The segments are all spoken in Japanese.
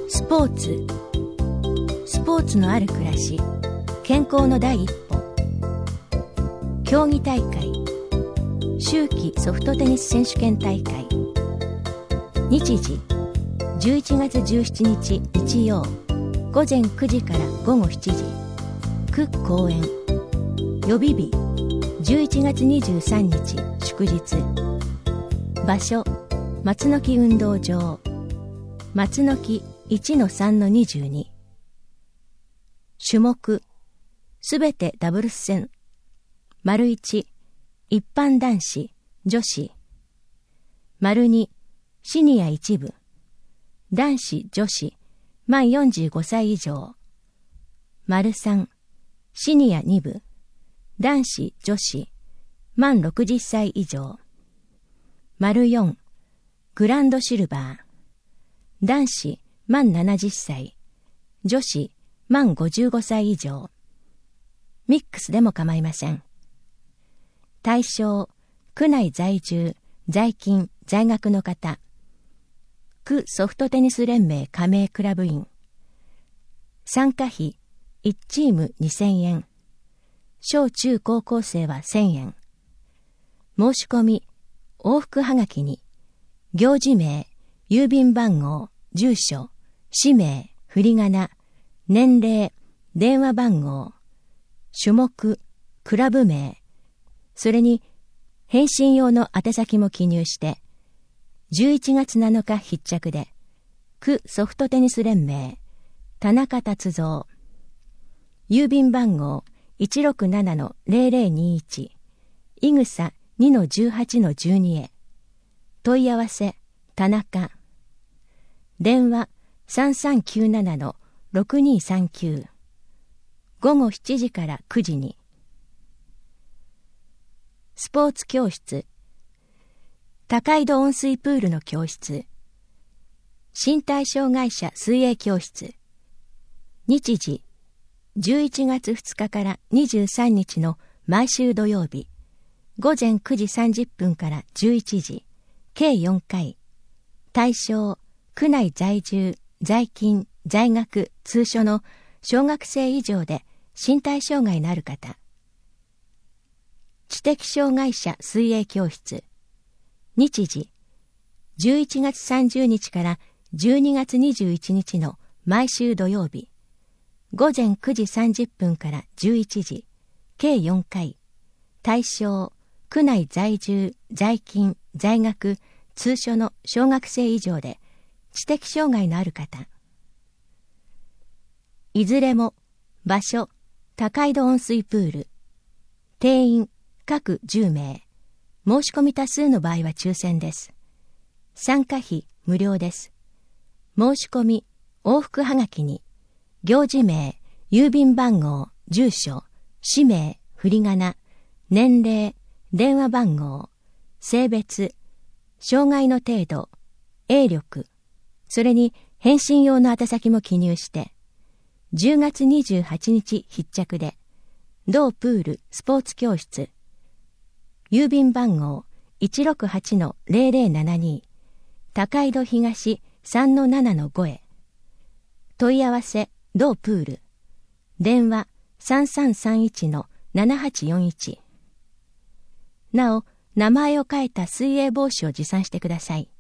スポーツのある暮らし、健康の第一歩。競技大会、秋季ソフトテニス選手権大会。日時11月17日日曜、午前9時から午後7時、区公園。予備日11月23日祝日。場所松の木運動場、松の木 1-3-22。種目すべてダブルス戦。丸1、一般男子女子。丸2、シニア1部男子女子満45歳以上。丸3、シニア2部男子女子満60歳以上。丸4、グランドシルバー男子満70歳女子満55歳以上。ミックスでも構いません。対象、区内在住、在勤、在学の方。区ソフトテニス連盟加盟クラブ員。参加費、1チーム2000円。小中高校生は1000円。申し込み、往復はがきに、行事名、郵便番号、住所、氏名、振り仮名、年齢、電話番号、種目、クラブ名、それに返信用の宛先も記入して、11月7日必着で、区ソフトテニス連盟、田中達三。郵便番号 167-0021、いぐさ 2-18-12 へ。問い合わせ、田中。電話 3397-6239。午後7時から9時に。スポーツ教室、高井戸温水プールの教室。身体障害者水泳教室。日時11月2日から23日の毎週土曜日、午前9時30分から11時、計4回。対象、区内在住、在勤、在学、通所の小学生以上で身体障害のある方。知的障害者水泳教室。日時11月30日から12月21日の毎週土曜日、午前9時30分から11時、計4回。対象、区内在住、在勤、在学、通所の小学生以上で知的障害のある方。いずれも場所、高井戸温水プール。定員各10名。申し込み多数の場合は抽選です。参加費無料です。申し込み、往復はがきに、行事名、郵便番号、住所、氏名、振り仮名、年齢、電話番号、性別、障害の程度、泳力、それに返信用の宛先も記入して、10月28日必着で、同プールスポーツ教室、郵便番号 168-0072、高井戸東 3-7-5 へ。問い合わせ、同プール。電話 3331-7841。なお、名前を書いた水泳帽子を持参してください。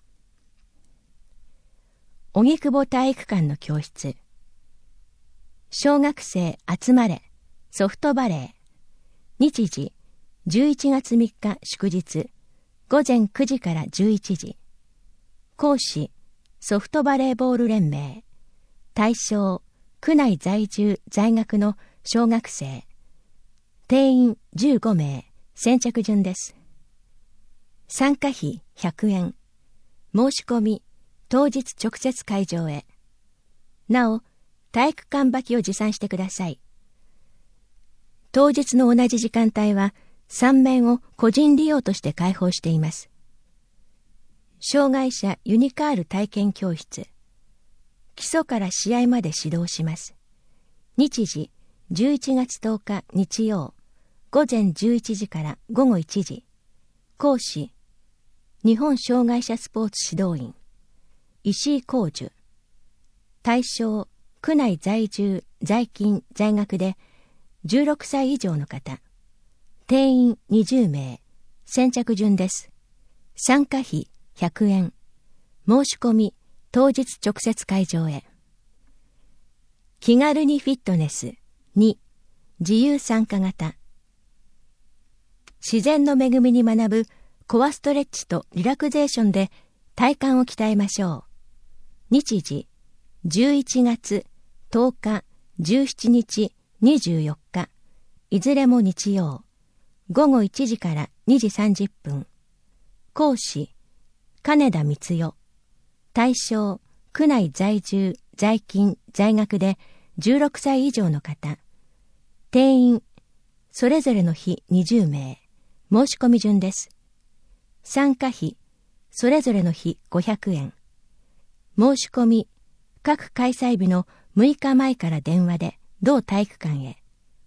荻窪体育館の教室。小学生集まれ、ソフトバレー。日時11月3日祝日、午前9時から11時。講師、ソフトバレーボール連盟。対象、区内在住在学の小学生。定員15名、先着順です。参加費100円。申し込み、当日直接会場へ。なお、体育館履きを持参してください。当日の同じ時間帯は、3面を個人利用として開放しています。障害者ユニカール体験教室。基礎から試合まで指導します。日時11月10日日曜、午前11時から午後1時。講師、日本障害者スポーツ指導員、石井浩樹。 対象、区内在住、在勤、在学で16歳以上の方。定員20名。先着順です。参加費100円。申し込み、当日直接会場へ。気軽にフィットネス。2、自由参加型。自然の恵みに学ぶコアストレッチとリラクゼーションで体幹を鍛えましょう。日時、11月10日、17日、24日。いずれも日曜。午後1時から2時30分。講師、金田光代。対象、区内在住、在勤、在学で16歳以上の方。定員、それぞれの日20名。申し込み順です。参加費、それぞれの日500円。申し込み、各開催日の6日前から電話で同体育館へ。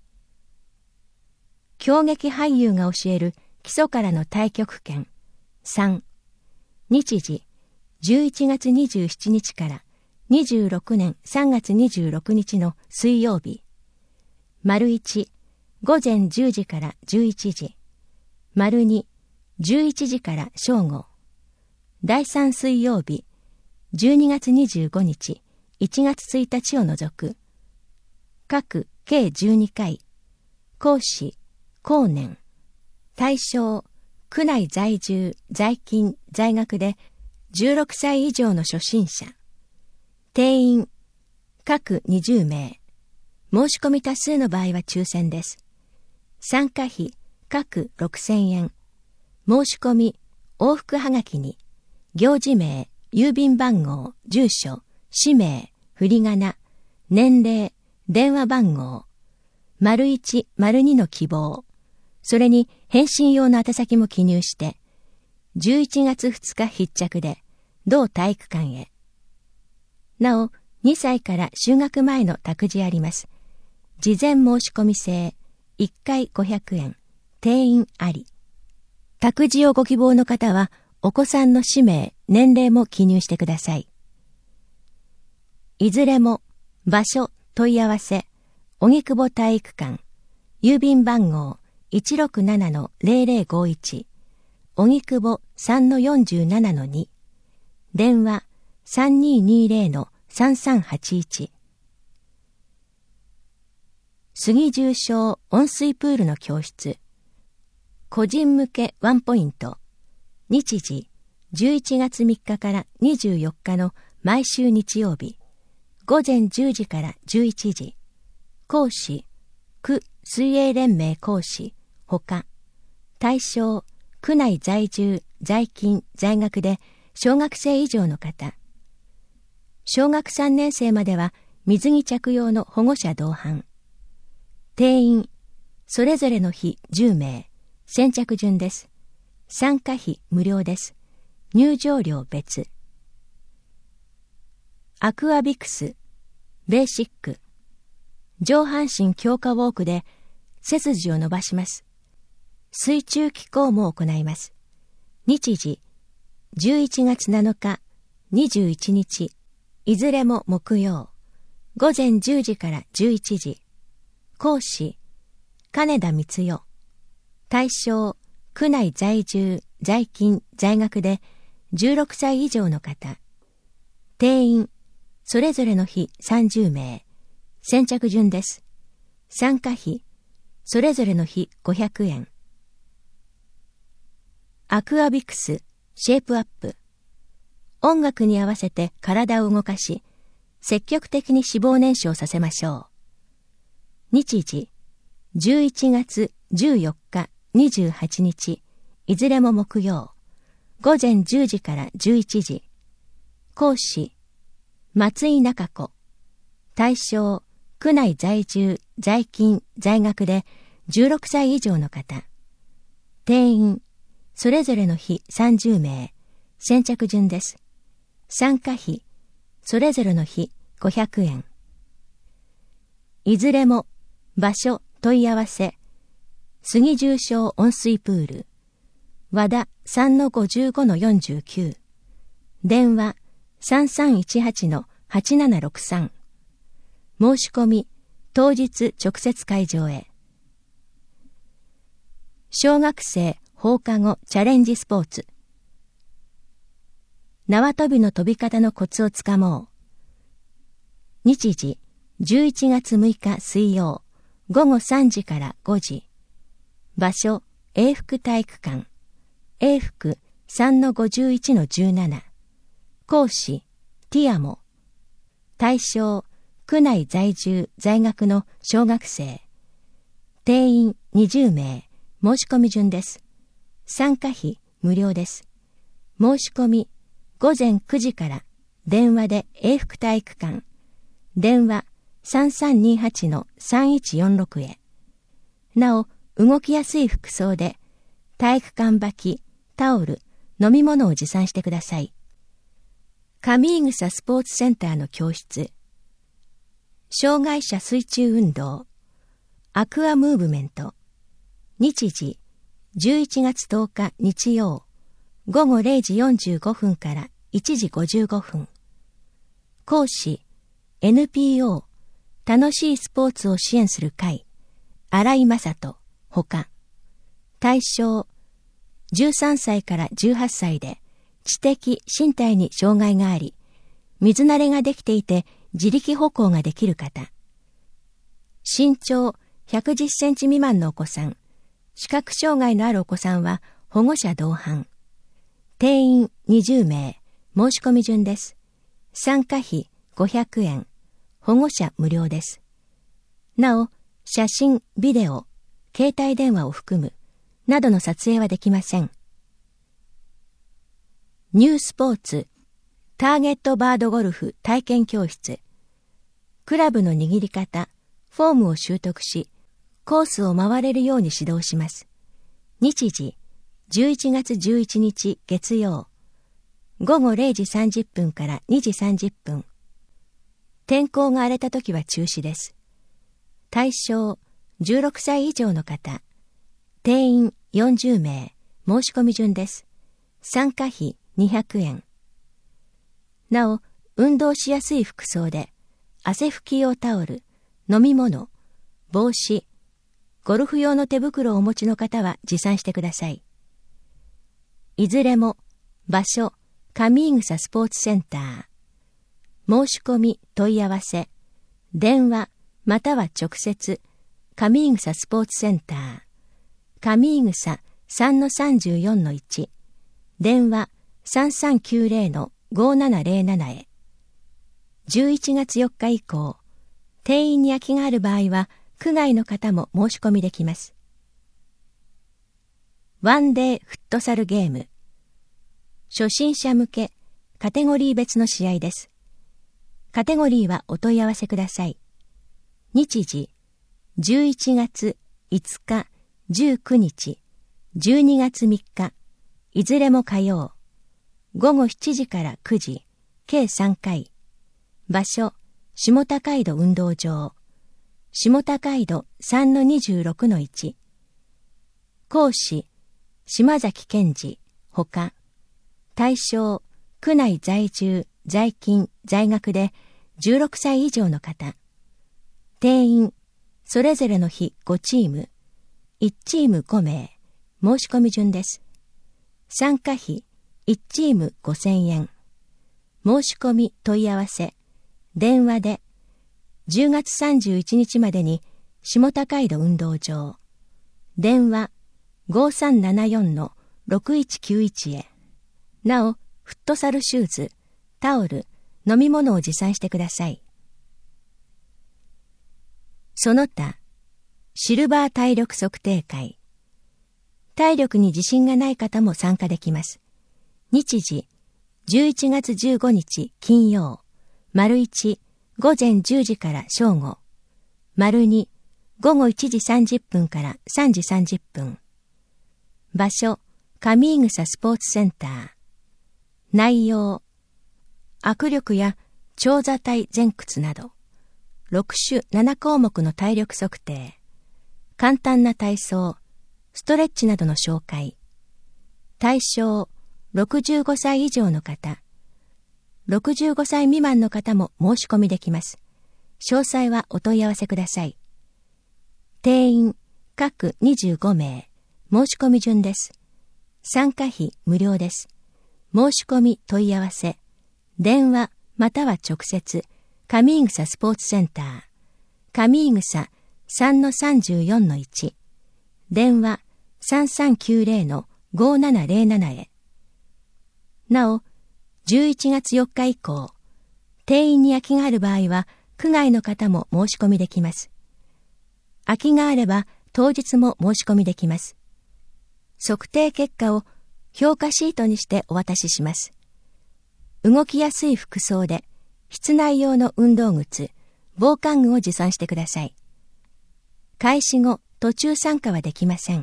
狂劇俳優が教える基礎からの太極拳。3、日時、11月27日から26年3月26日の水曜日。丸1、午前10時から11時。丸2、11時から正午。第3水曜日、12月25日、1月1日を除く。各計12回。講師、後年。対象、区内在住、在勤、在学で16歳以上の初心者。定員、各20名。申し込み多数の場合は抽選です。参加費、各6000円。申し込み、往復はがきに、行事名、郵便番号、住所、氏名、振り仮名、年齢、電話番号、01、02の希望、それに返信用の宛先も記入して、11月2日必着で、同体育館へ。なお、2歳から就学前の託児あります。事前申し込み制、1回500円、定員あり。託児をご希望の方は、お子さんの氏名、年齢も記入してください。いずれも、場所、問い合わせ、荻窪体育館、郵便番号 167-0051、荻窪 3-47-2、電話 3220-3381。杉重症温水プールの教室。個人向けワンポイント。日時、11月3日から24日の毎週日曜日。午前10時から11時。講師、区水泳連盟講師、ほか。対象、区内在住、在勤、在学で小学生以上の方。小学3年生までは水着着用の保護者同伴。定員、それぞれの日10名。先着順です。参加費無料です。入場料別。アクアビクス、ベーシック。上半身強化ウォークで背筋を伸ばします。水中機構も行います。日時、11月7日、21日、いずれも木曜。午前10時から11時。講師、金田光代。対象、区内在住、在勤、在学で16歳以上の方。定員、それぞれの日30名。先着順です。参加費、それぞれの日500円。アクアビクス、シェイプアップ。音楽に合わせて体を動かし、積極的に脂肪燃焼させましょう。日時、11月14日、28日、いずれも木曜。午前10時から11時。講師、松井中子。対象、区内在住、在勤、在学で16歳以上の方。定員、それぞれの日30名。先着順です。参加費、それぞれの日500円。いずれも、場所、問い合わせ、杉重症温水プール、和田 3-55-49、電話 8763。申し込み、当日直接会場へ。小学生放課後チャレンジスポーツ。縄跳びの飛び方のコツをつかもう。日時、11月6日水曜、午後3時から5時。場所、永福体育館。永福 3-51-17。講師、ティアモ。対象、区内在住在学の小学生。定員20名。申し込み順です。参加費無料です。申し込み午前9時から電話で永福体育館。電話 3328-3146 へ。なお、動きやすい服装で体育館履き、タオル、飲み物を持参してください。上井草スポーツセンターの教室。障害者水中運動。アクアムーブメント。日時、11月10日日曜、午後0時45分から1時55分。講師、NPO、楽しいスポーツを支援する会、新井正人、ほか。対象、13歳から18歳で、知的身体に障害があり、水慣れができていて自力歩行ができる方。身長110センチ未満のお子さん、視覚障害のあるお子さんは保護者同伴。定員20名、申し込み順です。参加費500円、保護者無料です。なお、写真、ビデオ、携帯電話を含む、などの撮影はできません。ニュースポーツ、ターゲットバードゴルフ体験教室。クラブの握り方、フォームを習得し、コースを回れるように指導します。日時、11月11日月曜、午後0時30分から2時30分。天候が荒れた時は中止です。対象、16歳以上の方。定員40名、申し込み順です。参加費200円。なお、運動しやすい服装で、汗拭き用タオル、飲み物、帽子、ゴルフ用の手袋をお持ちの方は持参してください。いずれも、場所、上井草スポーツセンター。申し込み、問い合わせ、電話、または直接、上井草スポーツセンター。上井草 3-34-1。電話 3390-5707 へ。11月4日以降、定員に空きがある場合は、区外の方も申し込みできます。ワンデーフットサルゲーム。初心者向け、カテゴリー別の試合です。カテゴリーはお問い合わせください。日時、11月5日、19日、12月3日、いずれも火曜。午後7時から9時、計3回。場所、下高井戸運動場。下高井戸 3-26-1。講師、島崎健二、ほか。対象、区内在住、在勤、在学で16歳以上の方。定員、それぞれの日5チーム。1チーム5名。申し込み順です。参加費、1チーム5000円。申し込み問い合わせ。電話で、10月31日までに下高井戸運動場。電話 5374-6191 へ。なお、フットサルシューズ、タオル、飲み物を持参してください。その他、シルバー体力測定会。体力に自信がない方も参加できます。日時、11月15日金曜、丸1、午前10時から正午、丸2、午後1時30分から3時30分。場所、上井草スポーツセンター。内容、握力や長座体前屈など、6種7項目の体力測定、簡単な体操、ストレッチなどの紹介。対象、65歳以上の方。 65歳未満の方も申し込みできます。詳細はお問い合わせください。定員各25名、申し込み順です。参加費無料です。申し込み問い合わせ、電話または直接、上井草スポーツセンター、上井草 3-34-1、電話 3390-5707 へ。なお、11月4日以降、定員に空きがある場合は、区外の方も申し込みできます。空きがあれば、当日も申し込みできます。測定結果を評価シートにしてお渡しします。動きやすい服装で、室内用の運動靴、防寒具を持参してください。開始後、途中参加はできません。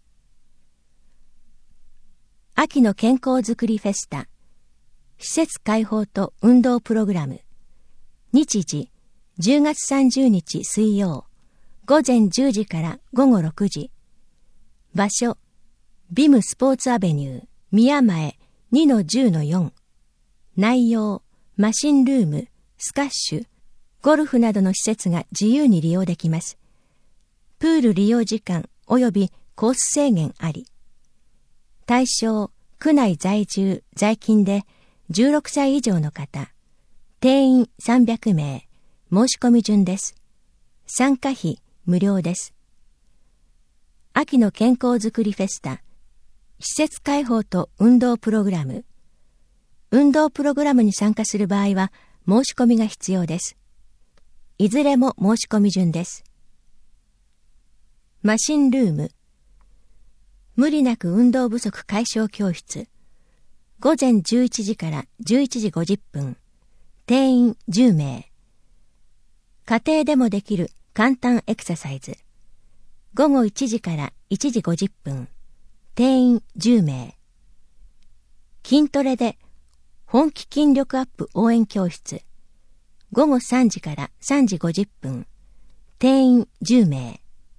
秋の健康づくりフェスタ、施設開放と運動プログラム。日時、10月30日水曜、午前10時から午後6時。場所、ビムスポーツアベニュー、宮前 2-10-4。内容、マシンルーム、スカッシュ、ゴルフなどの施設が自由に利用できます。プール利用時間及びコース制限あり。対象、区内在住、在勤で16歳以上の方。定員300名。申し込み順です。参加費無料です。秋の健康づくりフェスタ、施設開放と運動プログラム。運動プログラムに参加する場合は申し込みが必要です。いずれも申し込み順です。マシンルーム。無理なく運動不足解消教室。午前11時から11時50分。定員10名。家庭でもできる簡単エクササイズ。午後1時から1時50分。定員10名。筋トレで本気筋力アップ応援教室。午後3時から3時50分。定員10名。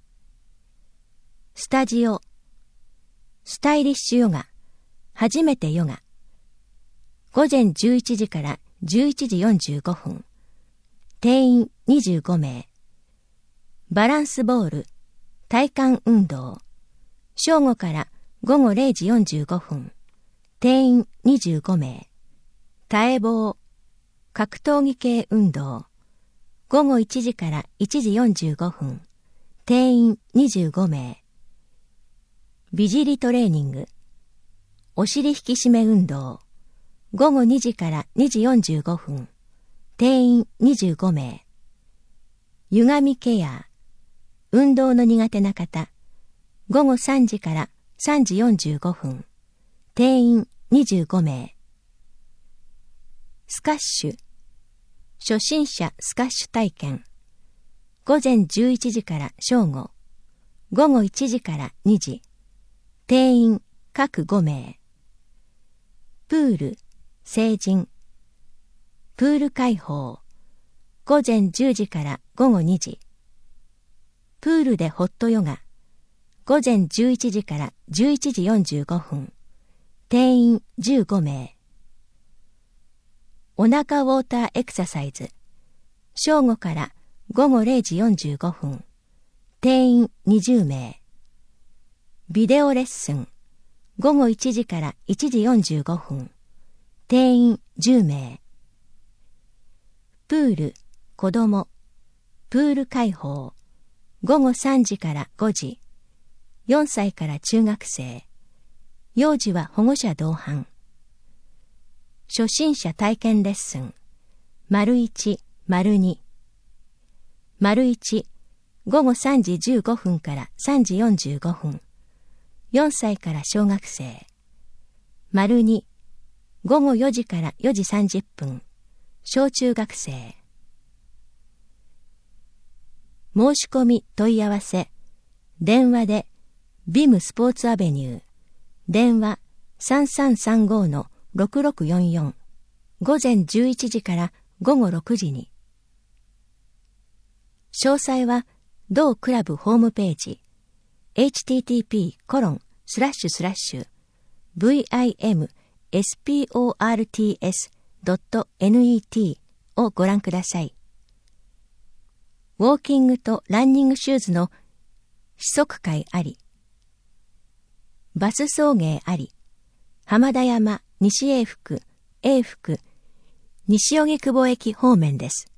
スタジオ。スタイリッシュヨガ。初めてヨガ。午前11時から11時45分。定員25名。バランスボール。体幹運動。正午から午後0時45分。定員25名。耐え棒。格闘技系運動。午後1時から1時45分。定員25名。美尻トレーニング。お尻引き締め運動。午後2時から2時45分。定員25名。歪みケア。運動の苦手な方。午後3時から3時45分。定員25名。スカッシュ。初心者スカッシュ体験。午前11時から正午。午後1時から2時。定員各5名。プール、成人。プール開放。午前10時から午後2時。プールでホットヨガ。午前11時から11時45分。定員15名。お腹ウォーターエクササイズ。正午から午後0時45分。定員20名。ビデオレッスン。午後1時から1時45分。定員10名。プール、子供。プール開放。午後3時から5時。4歳から中学生。幼児は保護者同伴。初心者体験レッスン。丸1、丸2。丸1、午後3時15分から3時45分。4歳から小学生。丸2、午後4時から4時30分。小中学生。申し込み問い合わせ。電話で、ビムスポーツアベニュー。電話3335-6644。午前11時から午後6時に。詳細は、同クラブホームページ。http://vimsports .net をご覧ください。ウォーキングとランニングシューズの試足会あり、バス送迎あり、浜田山西永福、永福、西荻窪駅方面です。